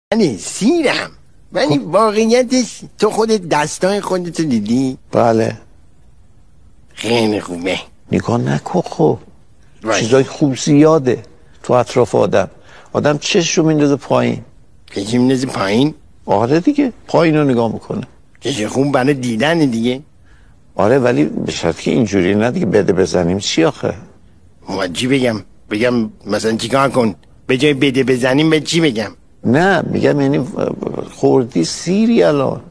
من سیرم، ولی واقعیتش تو خودت دستای خودتو دیدی؟ بله. خیلی خوبه. نگاه نکن خب، چیزای خوب زیاده تو اطراف آدم چششو میندازه پایین. چشم میندازه پایین؟ آره دیگه، پایین رو نگاه میکنه. چشم خوب برای دیدن دیگه. آره ولی به شرط که اینجوری نه دیگه، بده بزنیم چی آخه؟ چی بگم مثلا چیکار کن؟ به جای بده بزنیم به چی بگم؟ نه میگم یعنی خوردی سیری الان.